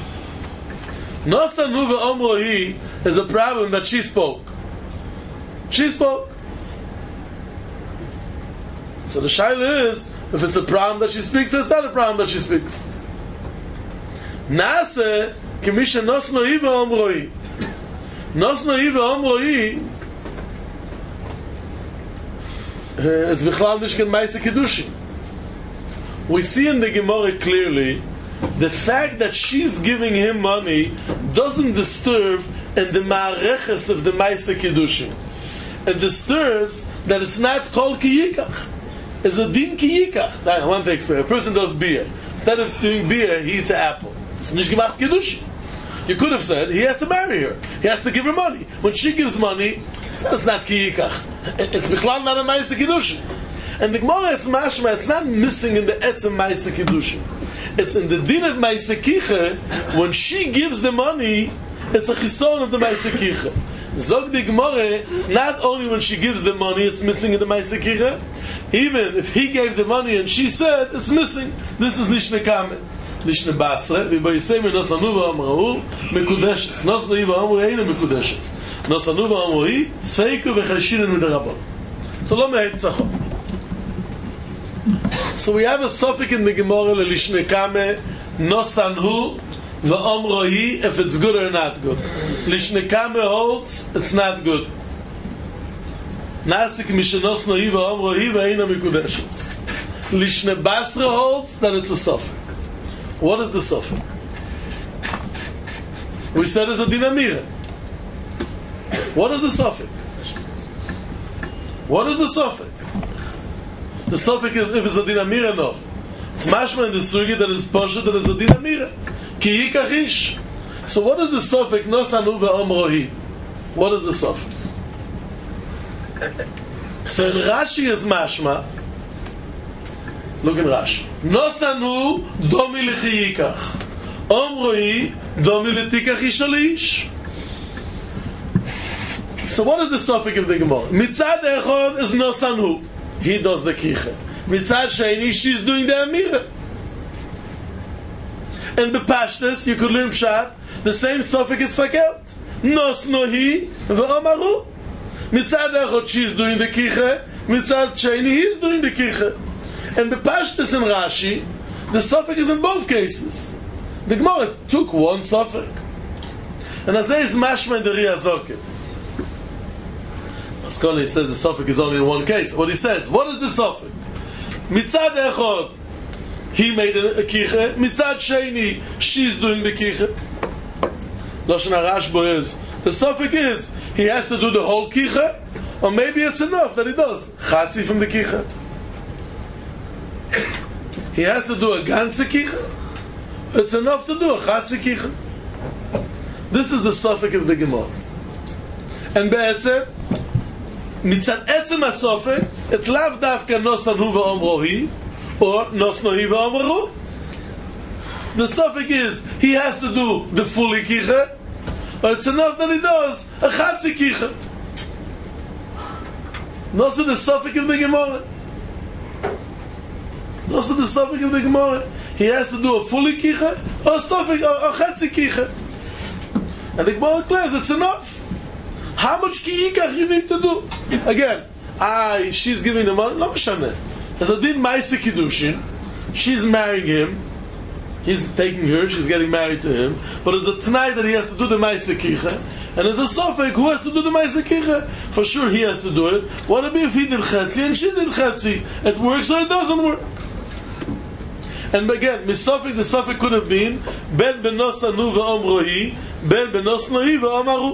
Nosanu ve'omrohi is a problem that she spoke. She spoke. So the shaila is, if it's a problem that she speaks, it's not a problem that she speaks. Nase kemisha nosnohi ve'omrohi. Nosnohi ve'omrohi is bichlal nishken ma'aseh kiddushin. We see in the Gemara clearly the fact that she's giving him money doesn't disturb in the ma'areches of the ma'aseh kiddushin. It disturbs that it's not called kiyikach. It's a din kiyikach. I want to explain. A person does beer. Instead of doing beer, he eats an apple. It's nish gemacht kiddushin. You could have said he has to marry her. He has to give her money. When she gives money, that's not kiyikach. It's bichlal not a ma'aseh kiddushin. And the Gemara, it's mashma, it's not missing in the etzem ma'aseh kiddushin. It's in the din of ma'aseh kicha, when she gives the money, it's a chison of the ma'aseh kicha. Zog the Gemara, not only when she gives the money, it's missing in the ma'aseh kicha, even if he gave the money and she said, it's missing. This is lishne kamen. Lishne basre, v'bayisei me nosanu v'amrahu, mekudeshes. Nosanu v'amrahu eina mekudeshes. Nosanu v'amrahu, tzveiku v'chashinen v'derabon. So lo me'et tzachon. So we have a suffix in the Gemara lishne kame nosanhu ve'omrohi if it's good or not good. Lishne kame holds it's not good. Nasik mishenosnohi ve'omrohi ve'ina mikudeshes. Lishne basra holds that it's a suffix. What is the suffix? We said it's a dinamira. What is the suffix? What is the suffix? The suffix is if it's a dinamira, no. It's mashma in the sugi that is poshet that is a dinamira. Ki yikachish. So what is the suffix? Nosanu ve'omrohi. What is the suffix? So in Rashi is mashma. Look in Rashi. Nosanu domi lechiyikach. Omrohi domi letikach ishalish. So what is the suffix of the Gemara? Mitzad echad is nosanu. He does the kicha. Mitzad sheni, she's doing the amira. And the pashtas, you could learn pshat, the same suffix is fakelt. Nosnohi ve'omaru. Mitzad echad, she's doing the kicha. Mitzad sheni, he's doing the kicha. And the pashtas in Rashi, the suffix is in both cases. The Gemara took one suffix. And as there is mashma in the Riyazokit. Ascoli says the suffix is only in one case. What he says, what is the suffix? Mitzad echad, he made a kicha. Mitzad sheni, she's doing the kicha. Lashon HaRashba is, the suffix is, he has to do the whole kicha, or maybe it's enough that he does chatzi from the kicha. He has to do a ganze kicha. It's enough to do a chatzi kicha. This is the suffix of the Gemara. And be'etzem, mitzad etzem ha-sofek, it's lav dafka nosanu ve'omrohi, or nosnohi ve'omrohu. The suffix is, he has to do the fully kicha, or it's enough that he does a chatzi kicha. Those are the suffix of the Gemara. Those are the suffix of the Gemara. He has to do a fully kicha, or a suffix, or a chatzi kicha. And the Gemara declares it's enough. How much kiikach you need to do? Again, she's giving the money. No mashane. As a din ma'aseh kiddushin, she's marrying him. He's taking her. She's getting married to him. But as a t'nai that he has to do the ma'aseh kicha, and as a sofek, who has to do the ma'aseh kicha? For sure, he has to do it. What if he did chatzi and she did chatzi? It works or it doesn't work. And again, misofik, the sofek could have been ben benosanu ve'omrohi, ben benosnohi ve'omaru.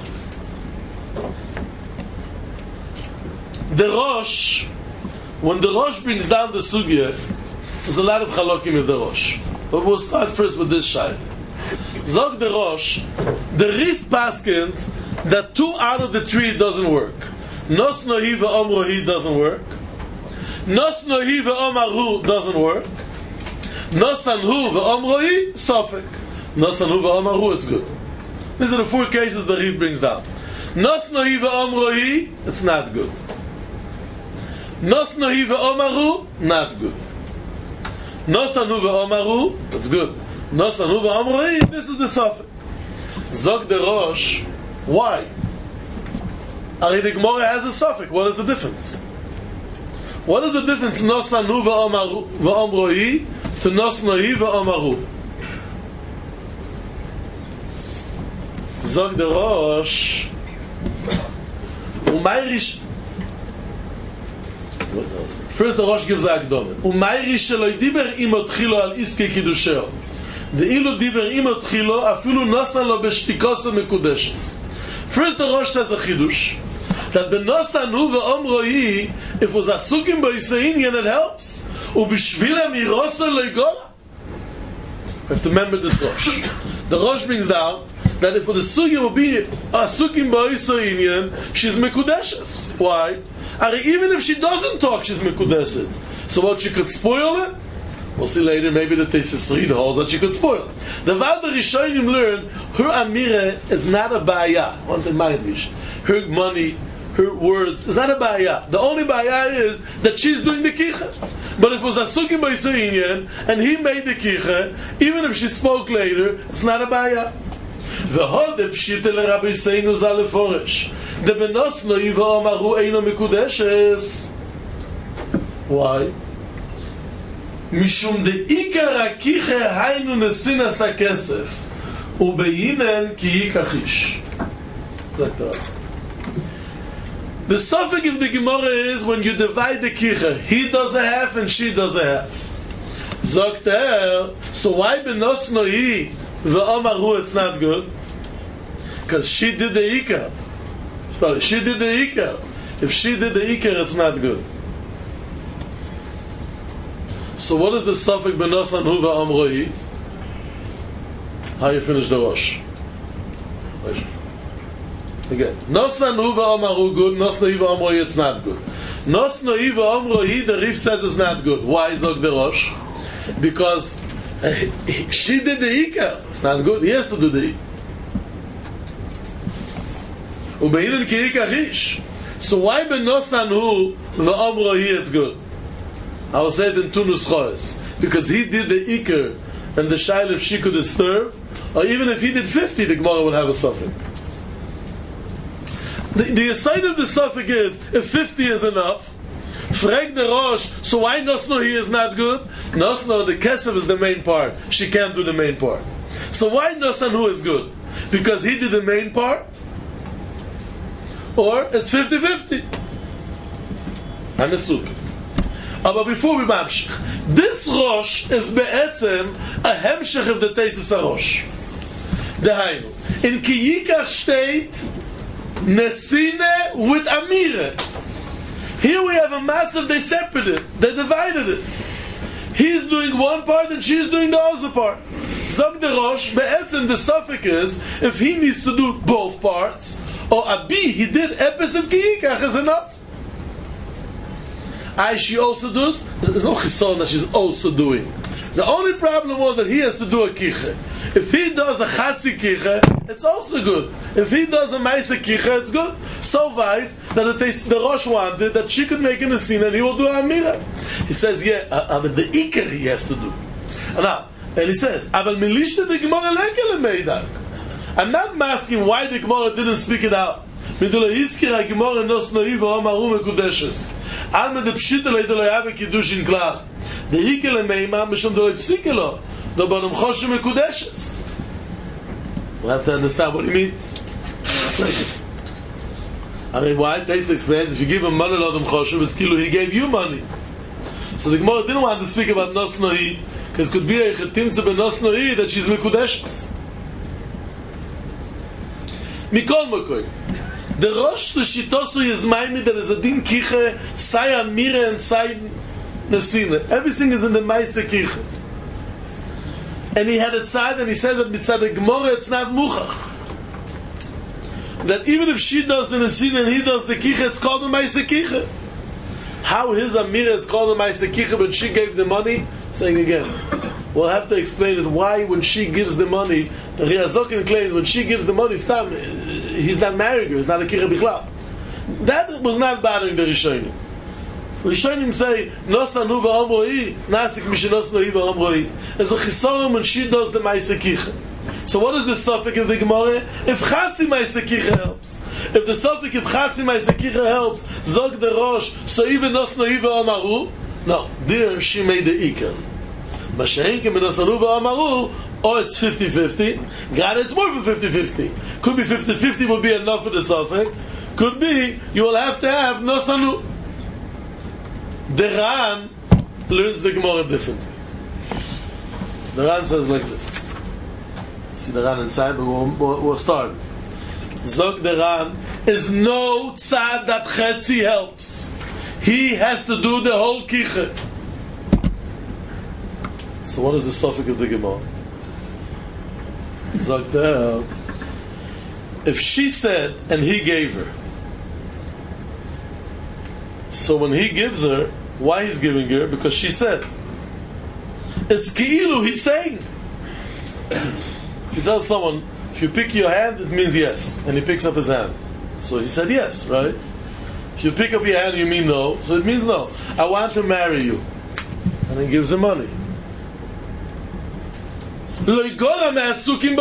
The Rosh, when the Rosh brings down the sugya, there's a lot of chalokim of the Rosh. But we'll start first with this shayla. Zog the Rosh, the Rif paskins that 2 out of the 3 doesn't work. Nosnohi ve'omrohi doesn't work. Nosnohi ve'omaru doesn't work. Nosanhu ve'omrohi, sofek. Nosanhu ve'omaru, it's good. These are the 4 cases the Rif brings down. Nosnohi ve'omrohi, it's not good. Nosnohi ve'omaru, not good. Nosanu ve'omaru, that's good. Nosanu ve'omroi, this is the suffix. Zog the Rosh, why? Ari the Gemara has a suffix. What is the difference? What is the difference Nosanu ve'omroi to Nosnoi ve'omaru? Zog the Rosh, Umayrish. First the Rosh gives a Akdome. Umayrish sheloi diber imo tchilo al iske kiddusheo. The ilu diber imo tchilo afilu nosan lo b'shtikoso mekudeshes. First the Rosh says a chidush that b'nosanu ve'omroi, if it was asukim b'yiseinyan, it helps. U'b'shvila miroso loigora. You have to remember this Rosh. The Rosh brings down that if for the sugya will be asukim b'yiseinyan, she's mekudeshes. Why? Even if she doesn't talk, she's mekudeshet. So what, she could spoil it? We'll see later, maybe the Tesis Reed holds that she could spoil it. The Valda Rishonim learn her amira is not a baya. One thing, her money, her words is not a baya. The only baya is that she's doing the kicha. But if it was asukim b'yiseinyan and he made the kicha, even if she spoke later, it's not a baya. The whole the pshita le Rabbi Seinu zal leforesh. The benosno yiva amaru eino mekudeshes. Why? Mishum de ikar hakiche hainu nesinas hakesef ubeyinen ki yikachish. The suffix of the Gemara is when you divide the kiche, he does a half and she does a half. Zokter, so why benosno yi ve'amaru it's not good? Because she did the ikar. Sorry, she did the ikar. If she did the ikar, it's not good. So what is the suffix benosan hu ve'amroi? How you finish the Rosh? Again, nosan hu ve'amaru good, nosno hu ve'amroi it's not good. Nosno hu ve'amroi, the Rif says it's not good. Why Zog the Rosh? Because she did the ikar. It's not good. He has to do the ikar. Ubeinin ki ikachish. So why benosan hu ve'amroi it's good? I will say it in two nuschos. Because he did the ikar and the shail if she could disturb, or even if he did 50, the Gemara would have a suffix. The aside of the suffix is, if 50 is enough, frag the Rosh, so why Nosno he is not good? Nosno, the Kesef is the main part. She can't do the main part. So why Nosan who is good? Because he did the main part? Or it's 50-50? I'm assuming. But before we mamshich, this Rosh is be'etzem a hemshech of the Tesis HaRosh. Dehainu, in Kiyikach state Nesine with Amire. Here we have a massive, they separated it, they divided it. He's doing one part and she's doing the other part. Zog the Rosh, be'etzem the suffix is, if he needs to do both parts, or Abi, he did Epes of Kiyikach is enough. She also does. There's no chison that she's also doing. The only problem was that he has to do a kiche. If he does a chatzi kiche, it's also good. If he does a maise kiche, it's good. So weit that the Rosh wanted that she could make an scene and he will do a amira. He says, yeah, but the iker he has to do. And he says, "Aval milishte the Gemara lekele meidak." I'm not asking why the Gemara didn't speak it out. Midula hiskira Gemara nosno iva amaru mekudeshes. Alme de pshita le de lo yave kiddushin klar. The ikele meima mishum de lo psikelo. Do banom choshu mekudeshes. We'll have to understand what he means. I mean, why? Taisa explains, if you give him money l'odom choshu, it's kilu, he gave you money. So the Gemara didn't want to speak about nosno hi, because it could be a chetimtze ben nosno hi that she's mekudeshes. Mikol Mokoy. The Rosh L'Shitosu is Maimid, there is a din kiche, sai amire and sai nesine. Everything is in the Maise kiche. And he had a tzad, and he said that mitzad the Gemara it's not muchach. That even if she does the nesine and he does the kiche, it's called the Maise kiche. How his amire is called the Maise kiche, but she gave the money? Saying again. We'll have to explain it why when she gives the money, the Riazokin claims when she gives the money, he's not marrying her, he's not a kicha bichlal. That was not bothering the Rishonim. Rishonim say, Nosanu v'omroi, Nasik mishenosnu v'omroi. There's a chisorum when she does the Ma'aseh Kicha. So what is the suffix of the Gemara? If Chatzi Ma'aseh Kicha helps. If the suffix of Chatzi Ma'aseh Kicha helps, Zog the Rosh, so even Nosnu v'omaru, no, there she made the Ikar. Mashenkim Nosanu v'omaru, or it's 50-50. God, it's more than 50-50. Could be 50-50 would be enough for the suffix. Could be, you will have to have Nosanu. The Ran learns the Gemara differently. The Ran says like this. See the Ran inside, but we'll start. Zog the Ran is no tzad that Chetzi helps. He has to do the whole Kicha. So what is the suffix of the Gemara? Zog the if she said and he gave her, so when he gives her, why he's giving her? Because she said. It's Ki'ilu, he's saying. If you tell someone, if you pick your hand, it means yes. And he picks up his hand. So he said yes, right? If you pick up your hand, you mean no. So it means no. I want to marry you. And he gives her money. How Asukim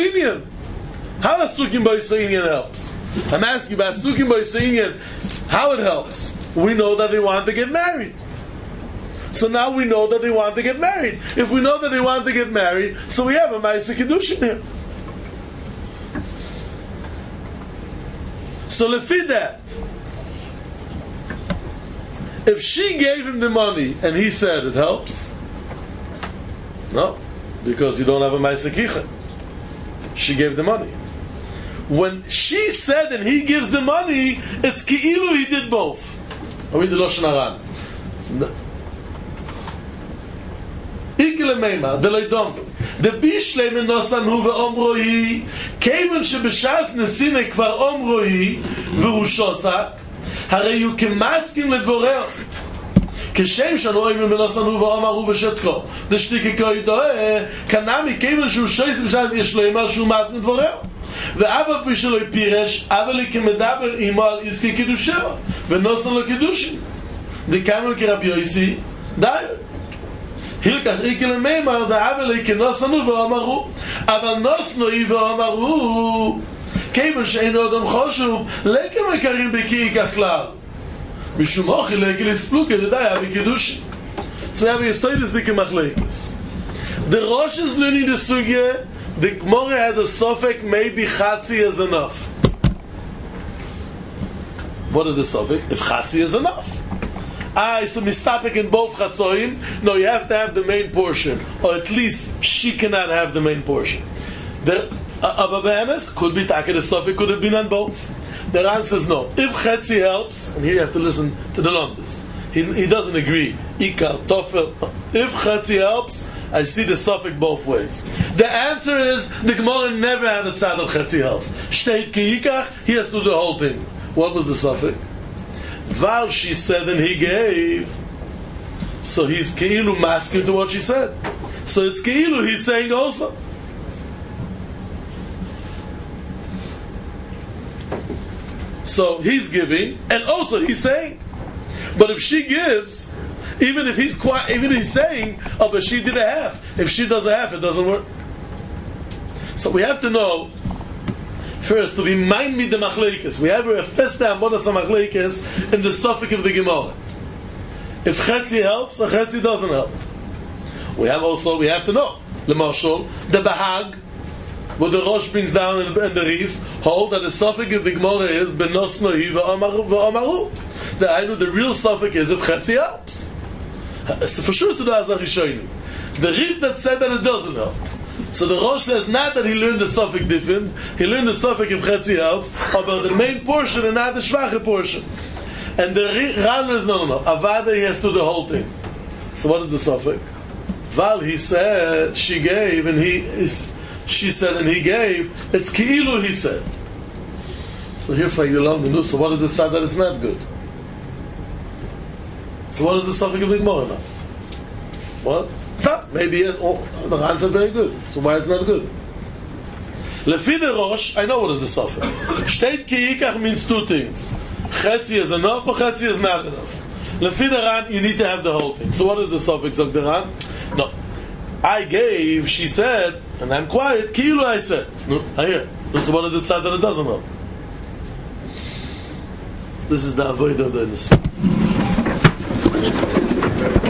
Ba'Yisraelian helps? I'm asking you about Asukim Ba'Yisraelian, how it helps. We know that they want to get married. So now we know that they want to get married. If we know that they want to get married, so we have a Ma'aseh Kiddushin here. So lefi that, if she gave him the money and he said it helps, no, because you don't have a Ma'aseh Kicha. She gave the money. When she said and he gives the money, it's Ki'ilu he did both. Are we the Lashon Haran? Ikele Meima, the Leidom. The Bishlei Menosan Hu ve'omrohi, Kevan shebeshas nesine kvar omrohi, v'hu shosak, harei yu kemaskim ledvoreo. כשם שאנו רואים מנוסנו ואומרו בשתקו נשתיקי כהידוה כנמי כיוון שהוא שויס בשעת יש לו אמר שהוא מעש מדבורהו ואבא פי שלו פירש אבל לי כמדבר אימו על עסקי קידושו ונוסן לו קידושים דקיימו כרבי יויסי דייר הילקח איקי למימר דאבא לי כנוסנו ואומרו אבל נוסנו ואומרו כיוון שאינו אדם חשוב לכמה יקרים בכי ייקח כלל משום אוכל לספלוק כדאי בקידוש. So we have a status the Kemachleikis. The Rosh is learning the Sugya. The Gemara had a suffix, maybe Chatzi is enough. What is the suffix? If Chatzi is enough. So mistapik in both Chatzoim. No, you have to have the main portion. Or at least she cannot have the main portion. The Abba Be'emes could be taken the suffix, could have been on both. The Ran says no. If Chetzi helps, and here you have to listen to the Lomdus. He doesn't agree. Ikar, Tofel. If Chetzi helps, I see the suffix both ways. The answer is, the Gemara never had a tzad of Chetzi helps. Shteit ki Ikar, he has to do the whole thing. What was the suffix? Val, she said and he gave. So he's Keilu masking to what she said. So it's Keilu, he's saying also. So he's giving, and also he's saying. But if she gives, even if he's quiet, even if he's saying, oh, but she did a half. If she does a half, it doesn't work. So we have to know first to remind me the machlekes. We have a festa amonas machlekes in the suffix of the Gemara. If Chetzi helps, or Chetzi doesn't help. We have to know the Marshal, the Bahag. What the Rosh brings down in the Rif, hold that the suffix of the Gemara is Benos Nohi v'Omaru. The real suffix is if Chetzi helps. So for sure, it's the Rishonim. The Rif that said that it doesn't help. So the Rosh says not that he learned the suffix different, he learned the suffix if Chetzi helps, about the main portion and not the Shvache portion. And the Ran is no. Avada, he has to do the whole thing. So what is the suffix? Val, he said, she gave, and she said and he gave, it's Ki'ilu he said. So here for Yulam the news, so what is the side that it's not good? So what is the suffix of the Gemara now? What? It's not. Maybe yes. Oh, the Ran said very good. So why it's not good? Lefi the Rosh, I know what is the suffix. Shteit Ki Yikach means two things. Chetzi is enough or Chetzi is not enough. Lefi the Ran, you need to have the whole thing. So what is the suffix of the Ran? No. I gave, she said, and I'm quiet, Kilu I said. No, I hear. So what is the side that it doesn't know? This is the avoid of the